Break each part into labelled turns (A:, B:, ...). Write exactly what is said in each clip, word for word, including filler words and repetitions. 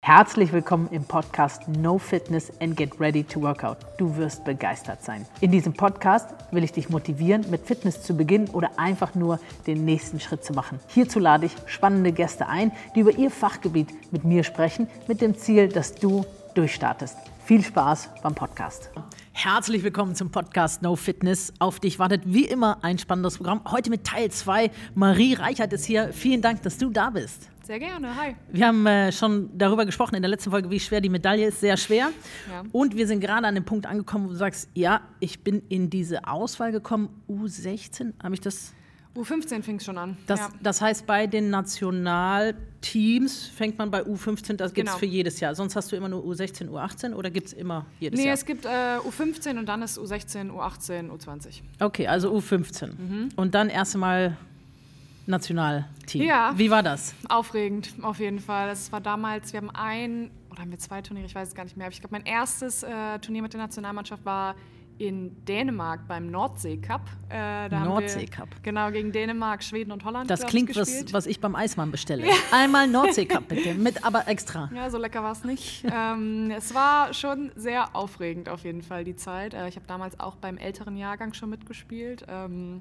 A: Herzlich willkommen im Podcast No Fitness and Get Ready to Workout. Du wirst begeistert sein. In diesem Podcast will ich dich motivieren, mit Fitness zu beginnen oder einfach nur den nächsten Schritt zu machen. Hierzu lade ich spannende Gäste ein, die über ihr Fachgebiet mit mir sprechen, mit dem Ziel, dass du durchstartest. Viel Spaß beim Podcast. Herzlich willkommen zum Podcast No Fitness. Auf dich wartet wie immer ein spannendes Programm. Heute mit Teil zwei. Marie Reichert ist hier. Vielen Dank, dass du da bist.
B: Sehr gerne, hi.
A: Wir haben äh, schon darüber gesprochen in der letzten Folge, wie schwer die Medaille ist. Sehr schwer. Ja. Und wir sind gerade an dem Punkt angekommen, wo du sagst, ja, ich bin in diese Auswahl gekommen. U sechzehn, habe ich das...
B: U fünfzehn fing es schon an.
A: Das,
B: ja.
A: das heißt, bei den Nationalteams fängt man bei U fünfzehn, das gibt es genau. für jedes Jahr. Sonst hast du immer nur U sechzehn, U achtzehn oder gibt es immer jedes
B: nee,
A: Jahr?
B: Nee, es gibt äh, U fünfzehn und dann ist U sechzehn, U achtzehn, U zwanzig.
A: Okay, also U fünfzehn. Mhm. Und dann erst einmal Nationalteam.
B: Ja.
A: Wie war das?
B: Aufregend, auf jeden Fall. Es war damals, wir haben ein, oder haben wir zwei Turniere, ich weiß es gar nicht mehr. Aber ich glaube, mein erstes äh, Turnier mit der Nationalmannschaft war in Dänemark beim Nordsee-Cup. Äh,
A: Nordsee-Cup.
B: Genau, gegen Dänemark, Schweden und Holland.
A: Das klingt, was, was ich beim Eismann bestelle. Ja. Einmal Nordsee-Cup bitte, mit aber extra.
B: Ja, so lecker war es nicht. ähm, es war schon sehr aufregend auf jeden Fall, die Zeit. Äh, ich habe damals auch beim älteren Jahrgang schon mitgespielt. Ähm,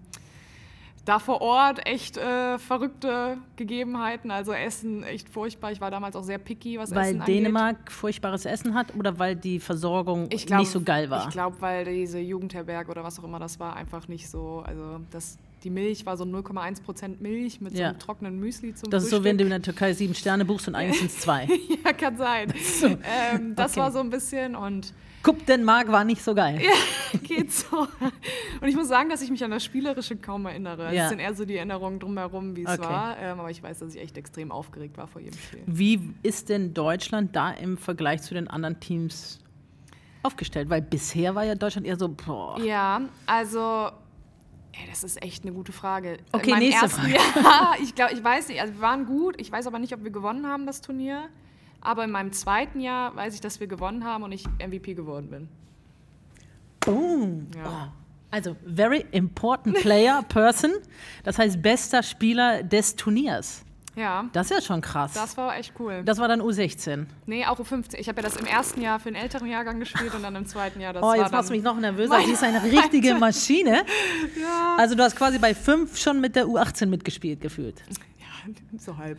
B: Da vor Ort echt äh, verrückte Gegebenheiten, also Essen echt furchtbar. Ich war damals auch sehr picky, was
A: weil
B: Essen angeht.
A: Weil Dänemark furchtbares Essen hat oder weil die Versorgung
B: glaub,
A: nicht so geil war?
B: Ich glaube, weil diese Jugendherberge oder was auch immer, das war einfach nicht so, also das, die Milch war so null Komma eins Prozent Milch mit ja. so einem trockenen Müsli zum
A: Das
B: Frühstück.
A: ist so, wenn du in der Türkei sieben Sterne buchst und eigentlich sind es zwei.
B: Ja, kann sein. So. Ähm, das okay. war so ein bisschen und
A: Guck, Dänemark war nicht so geil.
B: Ja, geht so. Und ich muss sagen, dass ich mich an das Spielerische kaum erinnere. Es
A: ja.
B: sind eher so die Erinnerungen drumherum, wie es
A: okay.
B: war. Ähm, aber ich weiß, dass ich echt extrem aufgeregt war vor jedem Spiel.
A: Wie ist denn Deutschland da im Vergleich zu den anderen Teams aufgestellt? Weil bisher war ja Deutschland eher so, boah.
B: Ja, also... Ey, das ist echt eine gute Frage.
A: Okay,
B: In
A: nächste
B: ersten
A: Frage.
B: Jahr, ich glaube, ich weiß nicht, also wir waren gut. Ich weiß aber nicht, ob wir gewonnen haben, das Turnier. Aber in meinem zweiten Jahr weiß ich, dass wir gewonnen haben und ich M V P geworden bin.
A: Boom. Ja. Oh. Also, very important player, person. Das heißt, bester Spieler des Turniers.
B: Ja.
A: Das ist ja schon krass.
B: Das war echt cool.
A: Das war dann U sechzehn?
B: Nee, auch U fünfzehn. Ich habe ja das im ersten Jahr für den älteren Jahrgang gespielt und dann im zweiten Jahr das
A: Oh,
B: war
A: jetzt machst du mich noch nervöser. Die ist eine richtige Maschine.
B: Ja.
A: Also du hast quasi bei fünf schon mit der U achtzehn mitgespielt, gefühlt.
B: Ja, so halb.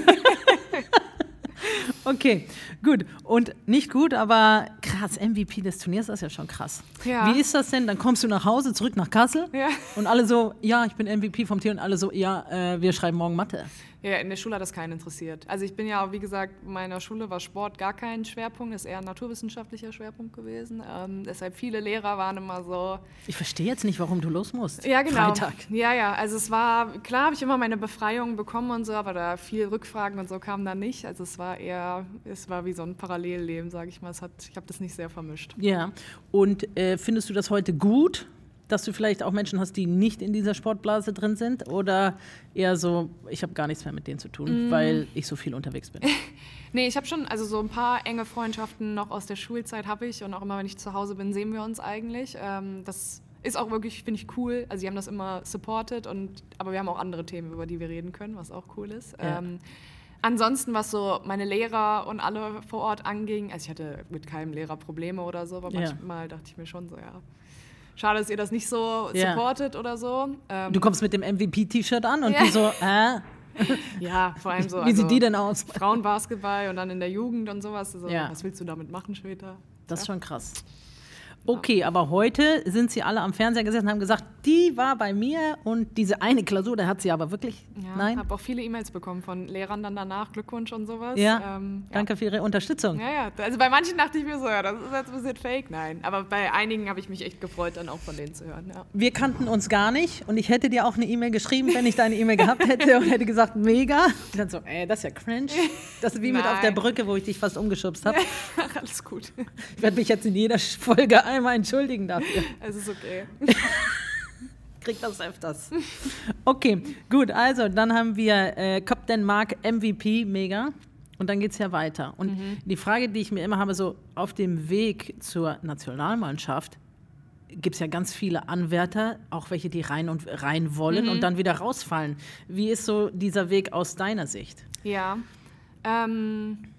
A: Okay, gut. Und nicht gut, aber krass, M V P des Turniers, das ist ja schon krass.
B: Ja.
A: Wie ist das denn? Dann kommst du nach Hause, zurück nach Kassel
B: ja.
A: und alle so, ja, ich bin M V P vom Team und alle so, ja, äh, wir schreiben morgen Mathe.
B: Ja, in der Schule hat das keinen interessiert. Also ich bin ja, wie gesagt, in meiner Schule war Sport gar kein Schwerpunkt, ist eher ein naturwissenschaftlicher Schwerpunkt gewesen. Ähm, deshalb viele Lehrer waren immer so...
A: Ich verstehe jetzt nicht, warum du los musst.
B: Ja, genau.
A: Freitag.
B: Ja, ja, also es war, klar habe ich immer meine Befreiung bekommen und so, aber da viel Rückfragen und so kamen da nicht. Also es war eher, es war wie so ein Parallelleben, sage ich mal. Es hat, ich habe das nicht sehr vermischt.
A: Ja, und äh, findest du das heute gut, dass du vielleicht auch Menschen hast, die nicht in dieser Sportblase drin sind? Oder eher so, ich habe gar nichts mehr mit denen zu tun, mm. weil ich so viel unterwegs bin?
B: Nee, ich habe schon, also so ein paar enge Freundschaften noch aus der Schulzeit habe ich. Und auch immer, wenn ich zu Hause bin, sehen wir uns eigentlich. Ähm, das ist auch wirklich, finde ich, cool. Also sie haben das immer supported, und, aber wir haben auch andere Themen, über die wir reden können, was auch cool ist. Ja. Ähm, Ansonsten, was so meine Lehrer und alle vor Ort anging, also ich hatte mit keinem Lehrer Probleme oder so, aber ja. manchmal dachte ich mir schon so, ja, schade, dass ihr das nicht so
A: ja.
B: supportet oder so. Ähm,
A: du kommst mit dem M V P-T-Shirt an und
B: ja.
A: die so, äh?
B: Ja, vor allem so.
A: Wie also, sieht die denn aus?
B: Frauenbasketball und dann in der Jugend und sowas. So,
A: ja.
B: Was willst du damit machen später?
A: Das ist
B: ja.
A: schon krass. Okay, aber heute sind sie alle am Fernseher gesessen und haben gesagt, die war bei mir und diese eine Klausur, da hat sie aber wirklich,
B: ja,
A: nein.
B: Ich habe auch viele E-Mails bekommen von Lehrern dann danach, Glückwunsch und sowas.
A: Ja,
B: ähm,
A: danke
B: ja.
A: für Ihre Unterstützung.
B: Ja, ja, also bei manchen dachte ich mir so, ja, das ist jetzt ein bisschen fake, nein. Aber bei einigen habe ich mich echt gefreut, dann auch von denen zu hören, ja.
A: Wir kannten uns gar nicht und ich hätte dir auch eine E-Mail geschrieben, wenn ich deine E-Mail gehabt hätte und hätte gesagt, mega. Und dann so, ey, das ist ja cringe. Das ist wie mit auf der Brücke, wo ich dich fast umgeschubst habe.
B: Ach, alles gut.
A: Ich werde mich jetzt in jeder Folge einmal entschuldigen dafür.
B: Es ist okay.
A: Krieg das öfters. Okay, gut, also dann haben wir äh, Cup Denmark M V P, mega. Und dann geht es ja weiter. Und mhm. die Frage, die ich mir immer habe, so auf dem Weg zur Nationalmannschaft, gibt es ja ganz viele Anwärter, auch welche, die rein und rein wollen mhm. und dann wieder rausfallen. Wie ist so dieser Weg aus deiner Sicht?
B: Ja, ähm,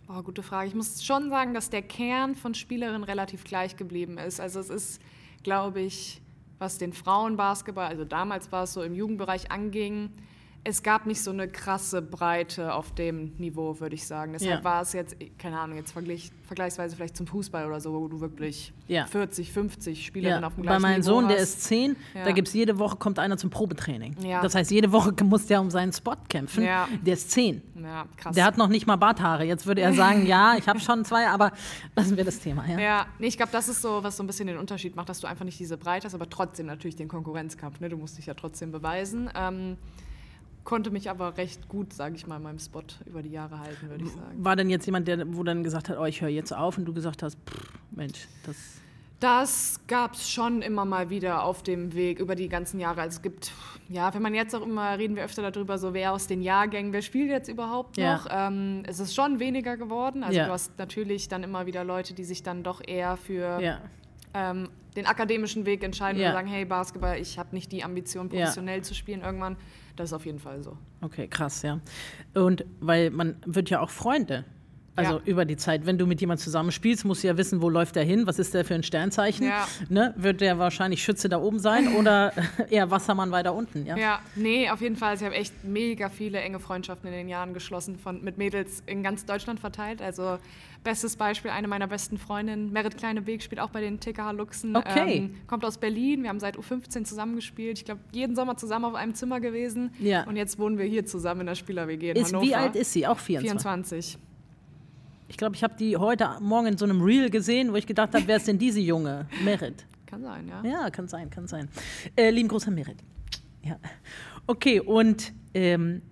B: Boah, gute Frage. Ich muss schon sagen, dass der Kern von Spielerinnen relativ gleich geblieben ist. Also es ist, glaube ich, was den Frauenbasketball, also damals war es so im Jugendbereich anging, es gab nicht so eine krasse Breite auf dem Niveau, würde ich sagen. Deshalb
A: ja.
B: war es jetzt, keine Ahnung, jetzt vergleich, vergleichsweise vielleicht zum Fußball oder so, wo du wirklich
A: ja.
B: vierzig, fünfzig Spielerinnen
A: ja.
B: auf dem gleichen Niveau
A: Bei meinem Sohn,
B: hast.
A: Der ist zehn,
B: ja.
A: da gibt es jede Woche, kommt einer zum Probetraining.
B: Ja.
A: Das heißt, jede Woche muss der um seinen Spot kämpfen.
B: Ja.
A: Der ist zehn.
B: Ja, krass.
A: Der hat noch nicht mal Barthaare. Jetzt würde er sagen, ja, ich habe schon zwei, aber lassen wir das Thema. Ja,
B: ja. Nee, ich glaube, das ist so, was so ein bisschen den Unterschied macht, dass du einfach nicht diese Breite hast, aber trotzdem natürlich den Konkurrenzkampf. Ne? Du musst dich ja trotzdem beweisen. Ähm, konnte mich aber recht gut, sage ich mal, in meinem Spot über die Jahre halten, würde ich sagen.
A: War denn jetzt jemand, der wo dann gesagt hat, oh, ich höre jetzt auf, und du gesagt hast, pff, Mensch, das...
B: Das gab es schon immer mal wieder auf dem Weg über die ganzen Jahre. Also es gibt, ja, wenn man jetzt auch immer, reden wir öfter darüber, so wer aus den Jahrgängen, wer spielt jetzt überhaupt noch.
A: Ja.
B: Ähm, es ist schon weniger geworden. Also
A: ja.
B: du hast natürlich dann immer wieder Leute, die sich dann doch eher für
A: ja.
B: ähm, den akademischen Weg entscheiden
A: ja.
B: und sagen, hey Basketball, ich habe nicht die Ambition, professionell ja. zu spielen irgendwann. Das ist auf jeden Fall so.
A: Okay, krass, ja. Und weil man wird ja auch Freunde. Also ja. über die Zeit, wenn du mit jemandem zusammenspielst, musst du ja wissen, wo läuft der hin, was ist der für ein Sternzeichen.
B: Ja.
A: Ne? Wird der wahrscheinlich Schütze da oben sein oder eher Wassermann weiter unten? Ja,
B: ja, nee, auf jeden Fall. Ich habe echt mega viele enge Freundschaften in den Jahren geschlossen, von, mit Mädels in ganz Deutschland verteilt. Also bestes Beispiel, eine meiner besten Freundinnen, Merit Kleine-Beek, spielt auch bei den T K H Luchsen.
A: Okay.
B: Ähm, kommt aus Berlin, wir haben seit U fünfzehn zusammengespielt. Ich glaube, jeden Sommer zusammen auf einem Zimmer gewesen.
A: Ja.
B: Und jetzt wohnen wir hier zusammen in der Spieler-W G in
A: ist,
B: Hannover.
A: Wie alt ist sie? Auch vierundzwanzig?
B: vierundzwanzig.
A: Ich glaube, ich habe die heute Morgen in so einem Reel gesehen, wo ich gedacht habe, wer ist denn diese Junge? Merit.
B: Kann sein, ja.
A: Ja, kann sein, kann sein. Äh, lieben Gruß an Merit. Ja. Okay, und ähm,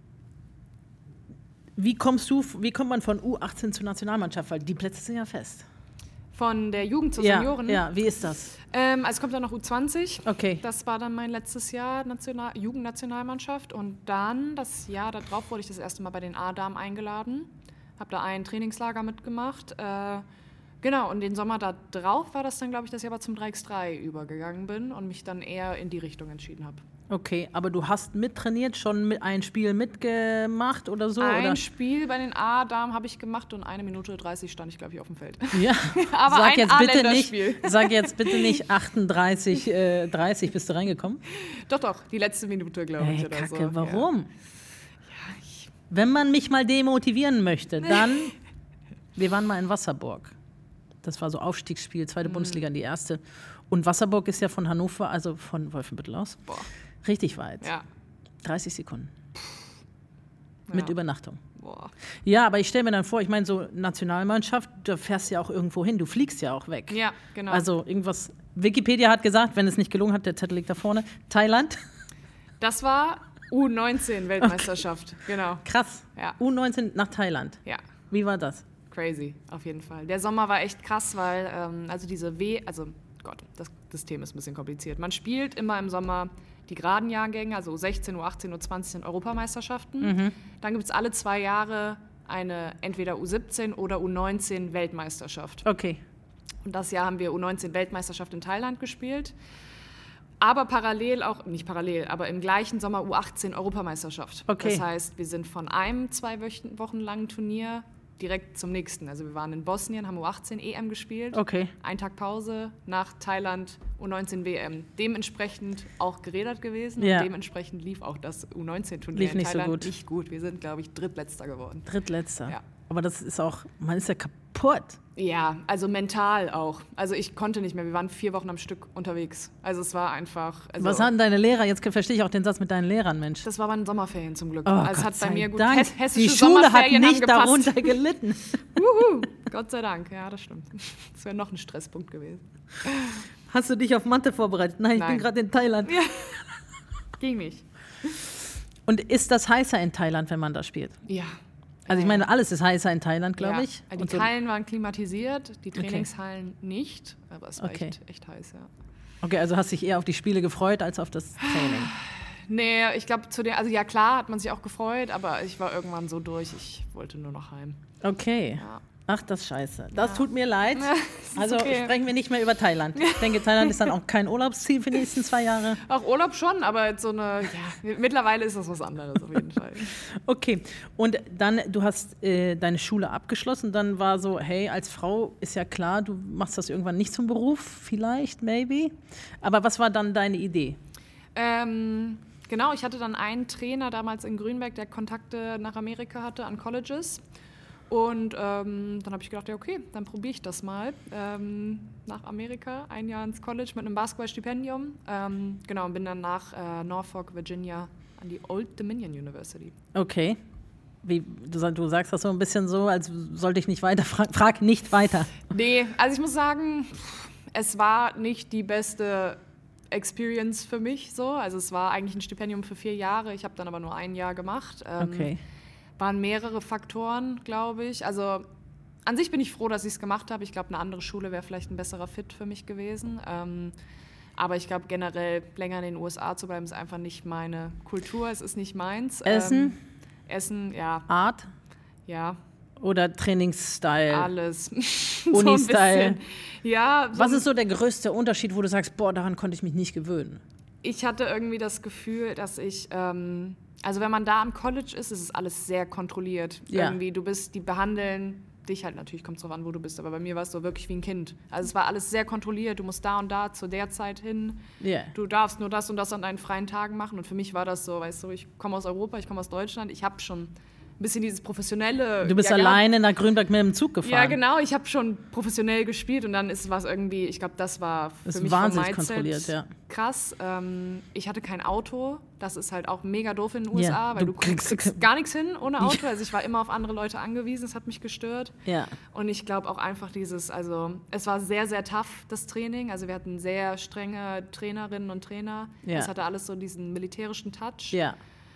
A: wie kommst du, wie kommt man von U achtzehn zur Nationalmannschaft? Weil die Plätze sind ja fest.
B: Von der Jugend zur
A: ja,
B: Senioren?
A: Ja, wie ist das?
B: Ähm, also kommt dann noch U zwanzig.
A: Okay.
B: Das war dann mein letztes Jahr National- Jugendnationalmannschaft. Und dann, das Jahr darauf, wurde ich das erste Mal bei den A-Damen eingeladen. Habe da ein Trainingslager mitgemacht. Äh, genau, und den Sommer da drauf war das dann, glaube ich, dass ich aber zum drei gegen drei übergegangen bin und mich dann eher in die Richtung entschieden habe.
A: Okay, aber du hast mittrainiert, schon mit ein Spiel mitgemacht oder so?
B: Ein
A: oder?
B: Spiel bei den A-Damen habe ich gemacht und eine Minute dreißig stand ich, glaube ich, auf dem Feld.
A: Ja,
B: aber
A: sag
B: ein
A: jetzt bitte nicht,
B: A-Länderspiel.
A: Sag jetzt bitte nicht achtunddreißig, dreißig bist du reingekommen?
B: Doch, doch, die letzte Minute, glaube ich.
A: Hey,
B: oder
A: Kacke,
B: so.
A: warum?
B: Ja. Ja, ich
A: Wenn man mich mal demotivieren möchte, dann, wir waren mal in Wasserburg. Das war so Aufstiegsspiel, zweite mhm. Bundesliga in die erste. Und Wasserburg ist ja von Hannover, also von Wolfenbüttel aus,
B: Boah.
A: richtig weit.
B: Ja.
A: dreißig Sekunden.
B: Ja.
A: Mit Übernachtung.
B: Boah.
A: Ja, aber ich stelle mir dann vor, ich meine, so Nationalmannschaft, da fährst du ja auch irgendwo hin, du fliegst ja auch weg.
B: Ja, genau.
A: Also irgendwas, Wikipedia hat gesagt, wenn es nicht gelungen hat, der Zettel liegt da vorne, Thailand.
B: Das war U neunzehn Weltmeisterschaft, okay. Genau.
A: Krass.
B: Ja.
A: U neunzehn nach Thailand.
B: Ja.
A: Wie war das?
B: Crazy, auf jeden Fall. Der Sommer war echt krass, weil ähm, also diese W, also Gott, das System ist ein bisschen kompliziert. Man spielt immer im Sommer die geraden Jahrgänge, also U sechzehn, U achtzehn, U zwanzig sind Europameisterschaften. Mhm. Dann gibt es alle zwei Jahre eine entweder U siebzehn oder U neunzehn Weltmeisterschaft.
A: Okay.
B: Und das Jahr haben wir U neunzehn Weltmeisterschaft in Thailand gespielt. Aber parallel auch, nicht parallel, aber im gleichen Sommer U achtzehn Europameisterschaft.
A: Okay.
B: Das heißt, wir sind von einem zwei Wochen langen Turnier direkt zum nächsten. Also wir waren in Bosnien, haben U achtzehn E M gespielt.
A: Okay.
B: Ein Tag Pause, nach Thailand U neunzehn W M. Dementsprechend auch gerädert gewesen.
A: Ja.
B: Und dementsprechend lief auch das U neunzehn Turnier
A: lief
B: in
A: nicht
B: Thailand
A: so gut.
B: nicht gut. Wir sind, glaube ich, Drittletzter geworden.
A: Drittletzter.
B: Ja.
A: Aber das ist auch, man ist ja kaputt.
B: Ja, also mental auch. Also ich konnte nicht mehr. Wir waren vier Wochen am Stück unterwegs. Also es war einfach... Also
A: Was hatten deine Lehrer? Jetzt verstehe ich auch den Satz mit deinen Lehrern, Mensch.
B: Das war bei den Sommerferien zum Glück.
A: Oh,
B: also es
A: Gott
B: hat bei
A: sei
B: mir gut
A: Dank.
B: Hess- hessische
A: Die Schule hat
B: Sommerferien haben
A: nicht
B: gepasst.
A: darunter gelitten.
B: Uhu, Gott sei Dank. Ja, das stimmt. Das wäre noch ein Stresspunkt gewesen.
A: Hast du dich auf Mathe vorbereitet? Nein, ich
B: Nein.
A: bin gerade in Thailand.
B: Ja. Ging nicht.
A: Und ist das heißer in Thailand, wenn man da spielt?
B: Ja.
A: Also ich meine, alles ist heißer in Thailand, glaube
B: ja.
A: ich.
B: Die
A: Und so-
B: Hallen waren klimatisiert, die Trainingshallen nicht. Aber es war
A: Okay.
B: echt, echt heiß, ja.
A: Okay, also hast dich eher auf die Spiele gefreut als auf das Training.
B: Nee, ich glaube, zu der, also ja klar hat man sich auch gefreut, aber ich war irgendwann so durch, ich wollte nur noch heim.
A: Okay.
B: Ja.
A: Ach, das ist scheiße. Das ja. tut mir leid.
B: Ja,
A: also okay. Sprechen wir nicht mehr über Thailand. Ich denke, Thailand ist dann auch kein Urlaubsziel für die nächsten zwei Jahre.
B: Auch Urlaub schon, aber jetzt so eine, ja, mittlerweile ist das was anderes auf jeden Fall.
A: Okay, und dann, du hast äh, deine Schule abgeschlossen, dann war so, hey, als Frau ist ja klar, du machst das irgendwann nicht zum Beruf, vielleicht, maybe. Aber was war dann deine Idee?
B: Ähm, genau, ich hatte dann einen Trainer damals in Grünberg, der Kontakte nach Amerika hatte an Colleges. Und ähm, dann habe ich gedacht, ja okay, dann probiere ich das mal ähm, nach Amerika, ein Jahr ins College mit einem Basketballstipendium. Ähm, genau, und bin dann nach äh, Norfolk, Virginia an die Old Dominion University.
A: Okay. Wie, du, du sagst das so ein bisschen so, als sollte ich nicht weiter fragen. Frag nicht weiter.
B: Nee, also ich muss sagen, es war nicht die beste Experience für mich so. Also es war eigentlich ein Stipendium für vier Jahre, ich habe dann aber nur ein Jahr gemacht. Ähm,
A: okay.
B: Waren mehrere Faktoren, glaube ich. Also an sich bin ich froh, dass ich es gemacht habe. Ich glaube, eine andere Schule wäre vielleicht ein besserer Fit für mich gewesen. Ähm, aber ich glaube, generell länger in den U S A zu bleiben, ist einfach nicht meine Kultur. Es ist nicht meins.
A: Essen?
B: Ähm, Essen, ja.
A: Art?
B: Ja.
A: Oder Trainingsstyle?
B: Alles.
A: Uni-Style?
B: So ja. So
A: Was ist so der größte Unterschied, wo du sagst, boah, daran konnte ich mich nicht gewöhnen?
B: Ich hatte irgendwie das Gefühl, dass ich... Ähm, Also wenn man da am College ist, ist es alles sehr kontrolliert.
A: Ja.
B: Irgendwie, du bist, die behandeln dich halt, natürlich kommt es drauf an, wo du bist, aber bei mir war es so wirklich wie ein Kind. Also es war alles sehr kontrolliert, du musst da und da zu der Zeit hin,
A: yeah.
B: du darfst nur das und das an deinen freien Tagen machen und für mich war das so, weißt du, ich komme aus Europa, ich komme aus Deutschland, ich habe schon ein bisschen dieses professionelle...
A: Du bist
B: ja,
A: alleine nach Grünberg mit dem Zug gefahren.
B: Ja, genau. Ich habe schon professionell gespielt und dann ist was irgendwie, ich glaube, das war für
A: ist
B: mich
A: wahnsinnig
B: vom Mindset
A: kontrolliert, ja.
B: krass. Ähm, ich hatte kein Auto. Das ist halt auch mega doof in den U S A,
A: ja,
B: weil
A: du,
B: du kriegst, kriegst gar nichts hin ohne Auto. Also ich war immer auf andere Leute angewiesen. Das hat mich gestört.
A: Ja.
B: Und ich glaube auch einfach dieses, also es war sehr, sehr tough, das Training. Also wir hatten sehr strenge Trainerinnen und Trainer.
A: Ja.
B: Das hatte alles so diesen militärischen Touch.
A: Ja.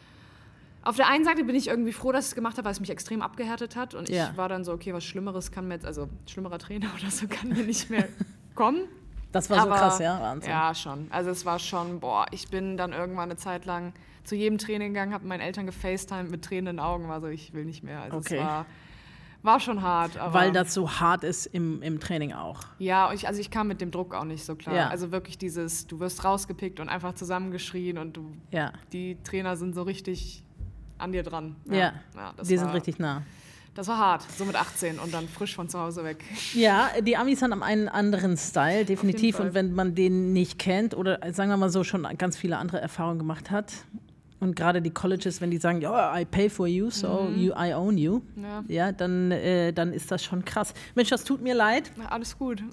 B: Auf der einen Seite bin ich irgendwie froh, dass ich es gemacht habe, weil es mich extrem abgehärtet hat. Und
A: ja.
B: ich war dann so, okay, was Schlimmeres kann mir jetzt, also schlimmerer Trainer oder so kann mir nicht mehr kommen.
A: Das war
B: Aber,
A: so krass, ja? Wahnsinn.
B: Ja, schon. Also es war schon, boah, ich bin dann irgendwann eine Zeit lang zu jedem Training gegangen, habe meinen Eltern gefacetimed mit tränenden Augen, war so, ich will nicht mehr. Also
A: okay.
B: es war, war schon hart. Aber
A: weil das so hart ist im, im Training auch.
B: Ja, ich, also ich kam mit dem Druck auch nicht so klar.
A: Ja.
B: Also wirklich dieses, du wirst rausgepickt und einfach zusammengeschrien und du,
A: ja.
B: die Trainer sind so richtig... an dir dran.
A: Ja, ja.
B: ja
A: die
B: war,
A: sind richtig nah.
B: Das war hart, so mit achtzehn und dann frisch von zu Hause weg.
A: Ja, die Amis haben einen anderen Style, definitiv. Und wenn man den nicht kennt oder sagen wir mal so schon ganz viele andere Erfahrungen gemacht hat und gerade die Colleges, wenn die sagen, ja, I pay for you, so mhm. you, I own you, ja, ja dann, äh, dann ist das schon krass. Mensch, das tut mir leid.
B: Na, alles gut.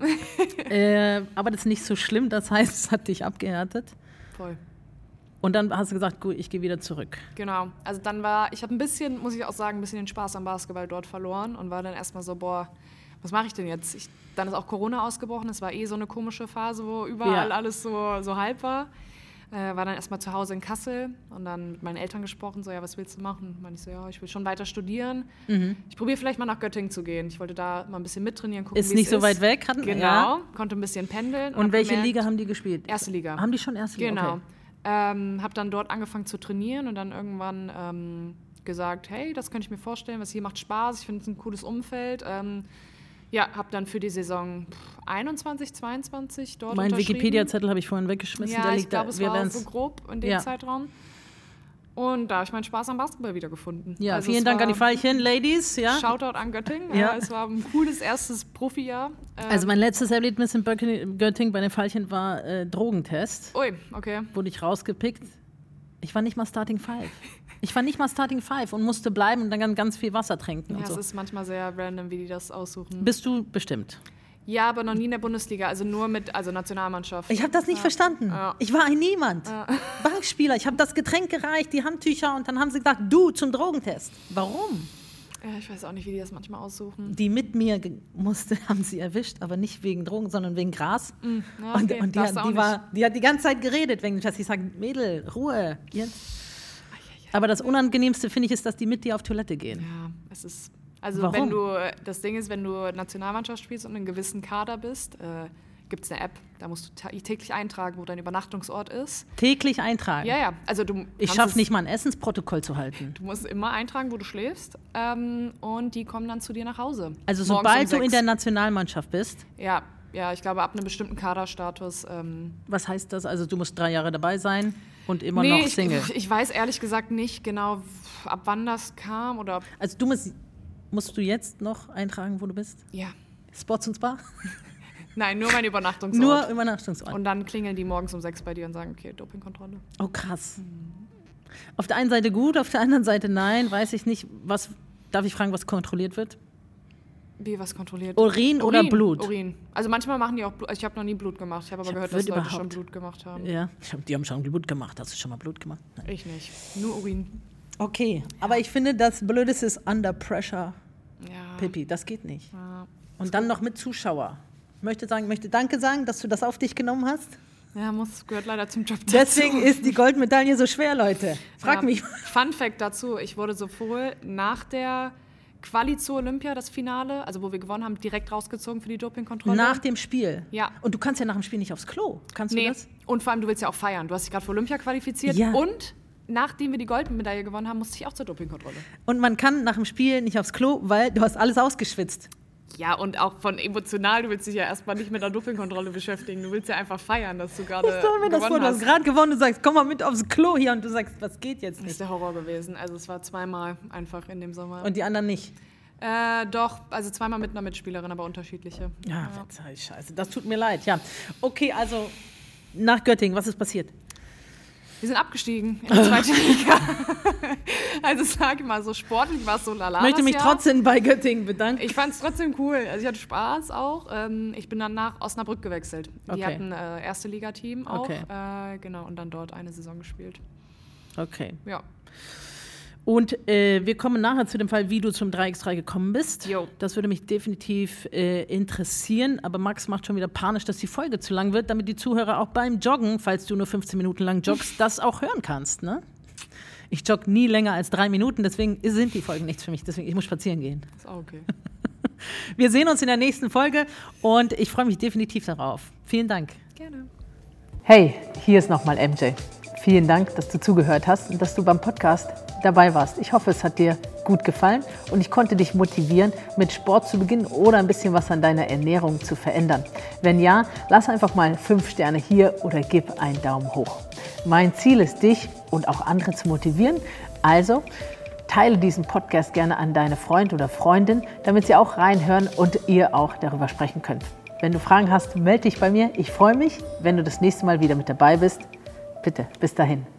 A: äh, aber das ist nicht so schlimm, das heißt, es hat dich abgehärtet.
B: Voll.
A: Und dann hast du gesagt, gut, ich gehe wieder zurück.
B: Genau. Also dann war, ich habe ein bisschen, muss ich auch sagen, ein bisschen den Spaß am Basketball dort verloren und war dann erstmal so, boah, was mache ich denn jetzt? Ich, dann ist auch Corona ausgebrochen, es war eh so eine komische Phase, wo überall ja. alles so, so halb war. Äh, war dann erstmal zu Hause in Kassel und dann mit meinen Eltern gesprochen, so, ja, was willst du machen? Und ich so, ja, ich will schon weiter studieren. Mhm. Ich probiere vielleicht mal nach Göttingen zu gehen. Ich wollte da mal ein bisschen mittrainieren, gucken,
A: ist nicht so ist. weit weg? Hatten,
B: genau,
A: ja.
B: konnte ein bisschen pendeln.
A: Und, und welche gemerkt, Liga haben die gespielt?
B: Erste Liga.
A: Haben die schon erste Liga?
B: Genau.
A: Okay.
B: Ähm, habe dann dort angefangen zu trainieren und dann irgendwann ähm, gesagt, hey, das könnte ich mir vorstellen, was hier macht Spaß, ich finde es ein cooles Umfeld. Ähm, ja, habe dann für die Saison einundzwanzig, zweiundzwanzig dort
A: mein
B: unterschrieben.
A: Wikipedia-Zettel habe ich vorhin weggeschmissen.
B: Ja,
A: der
B: ich
A: liegt
B: glaube,
A: da.
B: es
A: Wir
B: war so grob in dem
A: ja.
B: Zeitraum. Und da habe ich meinen Spaß am Basketball wiedergefunden.
A: Ja,
B: also
A: vielen Dank an die Veilchen, Ladies. Ja.
B: Shoutout an Göttingen.
A: Ja.
B: Ja, es war ein cooles erstes Profijahr. Ähm,
A: also mein letztes Erlebnis in Göttingen bei den Veilchen war äh, Drogentest.
B: Ui, okay.
A: Wurde ich rausgepickt. Ich war nicht mal Starting Five. Ich war nicht mal Starting Five und musste bleiben und dann ganz viel Wasser trinken.
B: Ja,
A: und so.
B: Es ist manchmal sehr random, wie die das aussuchen.
A: Bist du bestimmt?
B: Ja, aber noch nie in der Bundesliga, also nur mit also Nationalmannschaft.
A: Ich habe das nicht
B: ja.
A: verstanden.
B: Ja.
A: Ich war ein Niemand. Ja. Bankspieler, ich habe das Getränk gereicht, die Handtücher und dann haben sie gesagt, du zum Drogentest. Warum?
B: Ja, ich weiß auch nicht, wie die das manchmal aussuchen.
A: Die mit mir musste, haben sie erwischt, aber nicht wegen Drogen, sondern wegen Gras. Mm, ja, okay. Und, und die, hat, die, war, die hat die ganze Zeit geredet wegen dass ich sage, Mädel, Ruhe. Jetzt. Aber das Unangenehmste, finde ich, ist, dass die mit dir auf Toilette gehen.
B: Ja, es ist... Also
A: Warum?
B: wenn du, das Ding ist, wenn du Nationalmannschaft spielst und einen gewissen Kader bist, äh, gibt es eine App, da musst du täglich eintragen, wo dein Übernachtungsort ist.
A: Täglich eintragen?
B: Ja, ja. Also du
A: ich schaffe nicht mal ein Essensprotokoll zu halten.
B: Du musst immer eintragen, wo du schläfst ähm, und die kommen dann zu dir nach Hause.
A: Also sobald um du in der Nationalmannschaft bist?
B: Ja, ja, ich glaube ab einem bestimmten Kaderstatus. Ähm
A: Was heißt das? Also du musst drei Jahre dabei sein und immer
B: nee,
A: noch Single?
B: Ich, ich weiß ehrlich gesagt nicht genau, ab wann das kam. Oder
A: also du musst, musst du jetzt noch eintragen, wo du bist?
B: Ja.
A: Sports und Spa?
B: Nein, nur mein Übernachtungsort.
A: Nur Übernachtungsort.
B: Und dann klingeln die morgens um sechs bei dir und sagen, okay, Dopingkontrolle.
A: Oh, krass. Mhm. Auf der einen Seite gut, auf der anderen Seite nein, weiß ich nicht. Was, darf ich fragen, was kontrolliert wird?
B: Wie, was kontrolliert?
A: Urin, Urin oder Blut?
B: Urin. Also manchmal machen die auch Blut. Also ich habe noch nie Blut gemacht. Ich habe aber ich gehört, dass Leute überhaupt schon Blut gemacht haben.
A: Ja, ich hab, die haben schon Blut gemacht. Hast du schon mal Blut gemacht?
B: Nein. Ich nicht. Nur Urin.
A: Okay, ja. Aber ich finde, das Blödeste ist Under Pressure.
B: Ja.
A: Pipi, das geht nicht.
B: Ja.
A: Und dann noch mit Zuschauer. Ich möchte sagen, möchte Danke sagen, dass du das auf dich genommen hast.
B: Ja, muss, gehört leider zum Job dazu.
A: Deswegen ist die Goldmedaille so schwer, Leute. Frag
B: ja,
A: mich.
B: Fun Fact dazu, ich wurde sowohl nach der Quali zu Olympia, das Finale, also wo wir gewonnen haben, direkt rausgezogen für die Dopingkontrolle.
A: Nach dem Spiel?
B: Ja.
A: Und du kannst ja nach dem Spiel nicht aufs Klo. Kannst
B: nee.
A: du das?
B: Und vor allem, du willst ja auch feiern. Du hast dich gerade für Olympia qualifiziert.
A: Ja.
B: Und nachdem wir die Goldmedaille gewonnen haben, musste ich auch zur Dopingkontrolle.
A: Und man kann nach dem Spiel nicht aufs Klo, weil du hast alles ausgeschwitzt.
B: Ja, und auch von emotional, du willst dich ja erstmal nicht mit der Dopingkontrolle beschäftigen. Du willst ja einfach feiern, dass du gerade gewonnen hast. Ich stelle mir das vor,
A: du hast gerade gewonnen, du sagst, komm mal mit aufs Klo hier und du sagst, was geht jetzt nicht?
B: Das ist der Horror gewesen. Also es war zweimal einfach in dem Sommer.
A: Und die anderen nicht?
B: Äh, doch, also zweimal mit einer Mitspielerin, aber unterschiedliche.
A: Ja, ja. Scheiße, das tut mir leid. Ja, okay, also nach Göttingen, was ist passiert?
B: Wir sind abgestiegen in die zweite Liga. Also sag ich mal, so sportlich war es so lala.
A: Ich möchte mich
B: Jahr.
A: trotzdem bei Göttingen bedanken.
B: Ich fand es trotzdem cool. Also ich hatte Spaß auch. Ich bin dann nach Osnabrück gewechselt. Die
A: okay.
B: hatten äh, erste Liga-Team auch.
A: Okay.
B: Äh, genau, und dann dort eine Saison gespielt.
A: Okay.
B: Ja.
A: Und äh, wir kommen nachher zu dem Fall, wie du zum drei gegen drei gekommen bist.
B: Jo.
A: Das würde mich definitiv äh, interessieren. Aber Max macht schon wieder panisch, dass die Folge zu lang wird, damit die Zuhörer auch beim Joggen, falls du nur fünfzehn Minuten lang joggst, das auch hören kannst. Ne? Ich jogge nie länger als drei Minuten, deswegen sind die Folgen nichts für mich. Deswegen, ich muss spazieren gehen.
B: Ist auch okay.
A: Wir sehen uns in der nächsten Folge und ich freue mich definitiv darauf. Vielen Dank.
B: Gerne.
A: Hey, hier ist nochmal M J. Vielen Dank, dass du zugehört hast und dass du beim Podcast dabei warst. Ich hoffe, es hat dir gut gefallen und ich konnte dich motivieren, mit Sport zu beginnen oder ein bisschen was an deiner Ernährung zu verändern. Wenn ja, lass einfach mal fünf Sterne hier oder gib einen Daumen hoch. Mein Ziel ist, dich und auch andere zu motivieren. Also teile diesen Podcast gerne an deine Freund oder Freundin, damit sie auch reinhören und ihr auch darüber sprechen könnt. Wenn du Fragen hast, melde dich bei mir. Ich freue mich, wenn du das nächste Mal wieder mit dabei bist. Bitte, bis dahin.